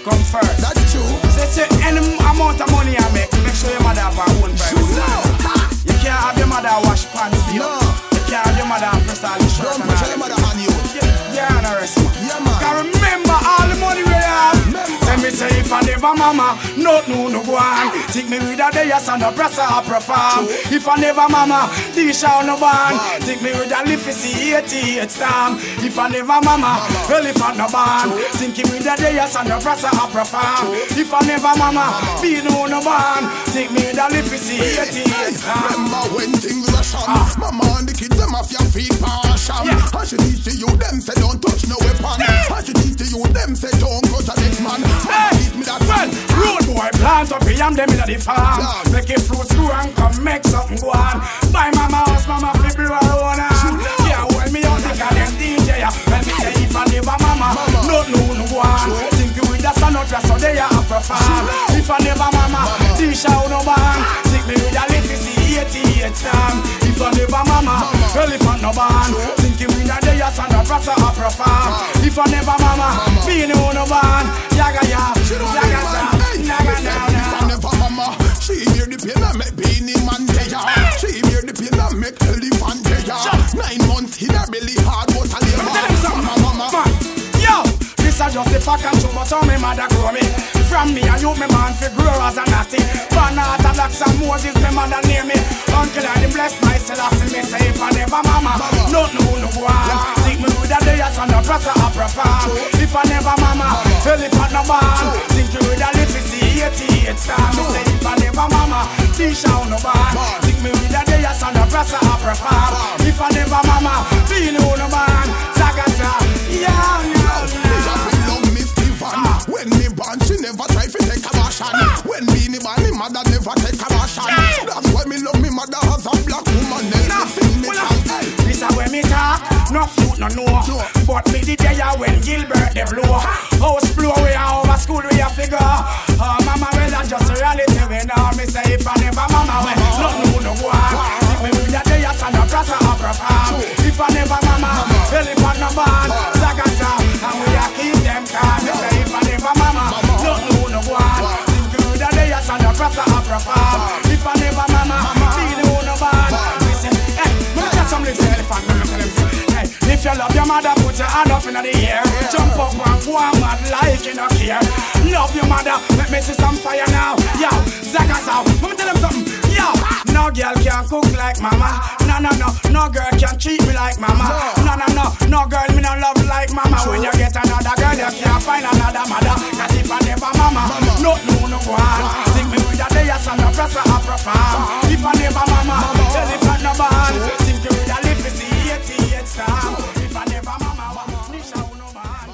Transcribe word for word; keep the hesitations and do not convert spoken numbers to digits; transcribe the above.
come first. That's true. Say, say any amount of money I make, make sure your mother have her own private life. You can't have your mother wash pants for you. No. You can't have your mother press all the shirt. Don't pressure your mother on you. Yeah, yeah, no rest, man. Yeah, man. Can remember all the money we have. Tell me say if I never mama, no, no, no go on. Take me with a day, yes, and a press a perform. If I never mama, this shall no ban. Take me with a lift, see eighty-eight stamp. If I never mama, well if I no ban. Think me with a day, yes, and a press a perform. If I never mama, be no no ban. Take me with a lift, see eighty-eight stamp. Remember when things were sham, mama and the kids them off your feet partial. I should teach to you them say don't touch no weapon. I should teach to you them say don't touch a next man. Hey, well, rude boy plant up here and them in the farm. Make a fruit screw and come make something go on. Buy mama house, mama fi blow her own hand. Yeah, hold me out like a them D J. When me say if I never mama, no no no go on. Think you with the sun out so they are perform. If I never mama, this shall no ban. Think me with a little see eighty-eight stamp. If I never mama, well if I no ban. Think you with a day a sun out so I perform. If I never mama, be no no ban. Yaga ya, yaga ya, yaga ya. If I never mama, she hear the pain and make Beanie Man tear. She hear the pain and make elephant tear. Nine months in her belly hard was a labor. Mama, mama. Yo, this a just the fact and true, but how me mother grow me. From me and you, me man fi grow as a natty. Banata, Blacks and Moses, me mother name me. Uncle and him bless my Selassie, me say if I never mama, no no no go on. Think me with a day as on the press of perform. If I never mama, well if I no ban. Think you with a little see eighty-eight star. Me say if I never mama, this shall no ban. Think me with a day as on the press of perform. If I never mama, be no no ban. Zagasa, yeah, yeah, yeah. When me born, she never try to take a bashon. When me ni born, me mother never take a bashon. That's why me love me mother as a black woman. Then me me this a when me talk, no fruit no no. But me the day when Gilbert they blow. House blow we are over school we a figure. Oh mama well that's just a reality we know. Me say if I never mama well no no no go on. If me with the day as a press a perform. If I never mama well if I no born Zagasa and we a keep them calm. Me say if I never mama no no no go on. Think you with the day as a press a perform. If I never mama be no no born. Me say eh me got some little elephant me tell them say hey if you love your mother put your hand up in the air. Jump up and go on mad like you no care. Love your mother let me see some fire now. Yo Zagasa let me tell them something. Yo no girl can cook like mama. No no no no girl can treat me like mama. No no no no girl me no love like mama. When you get another girl you can't find another mother. Cause if I never mama no no no go on. Think me with a day as on the press of perform. If I never mama tell if I no ban.